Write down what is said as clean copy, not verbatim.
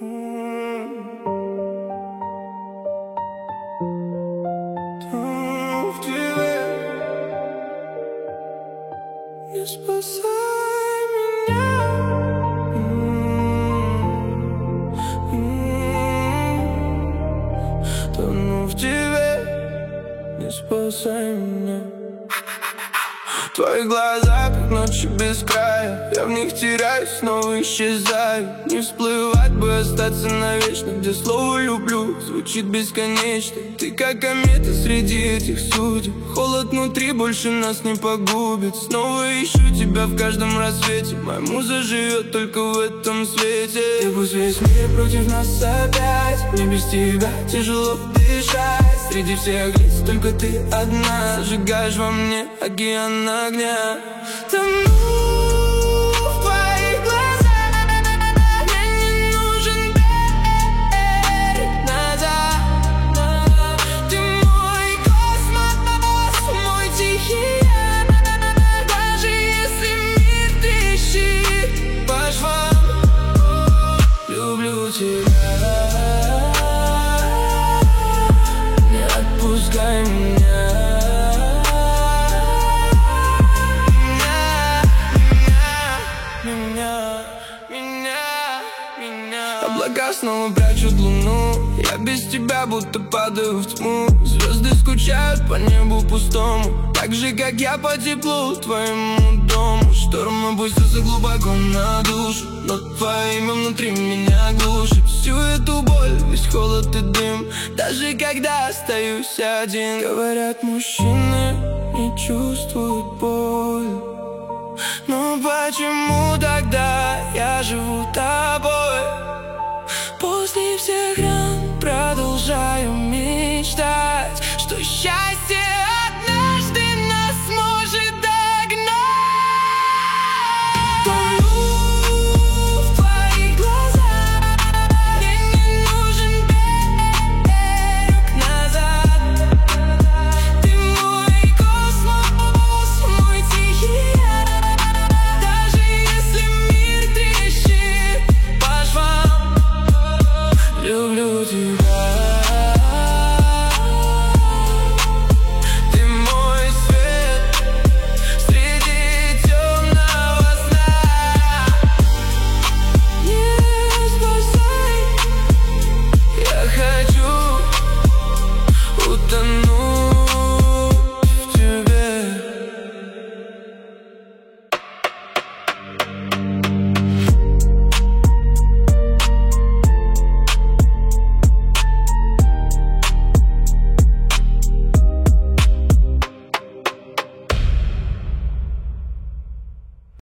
Не спасай меня. Тону в тебе. Не спасай меня. Твои глаза, как ночи без края. Я в них теряюсь, снова исчезаю. Не всплывать бы, остаться навечно, где слово «люблю» звучит бесконечно. Ты как комета среди этих судеб. Холод внутри больше нас не погубит. Снова ищу тебя в каждом рассвете. Моя муза живет только в этом свете. И пусть весь мир против нас опять, мне без тебя тяжело дышать. Среди всех лиц только ты одна. Зажигаешь во мне океан огня. Тону в твоих глазах. Мне не нужен берег назад. Ты мой космос, мой тихий океан. Даже если мир трещит по швам, люблю тебя. Не отпускай меня. Облака снова прячут луну. Я без тебя будто падаю в тьму. Звезды скучают по небу пустому, так же, как я по теплу твоему дому. Шторм опустился глубоко на душу, но твое имя внутри меня глушит всю эту боль, весь холод и дым. Даже когда остаюсь один. Говорят, мужчины не чувствуют боль. Но почему тогда я живу тобой?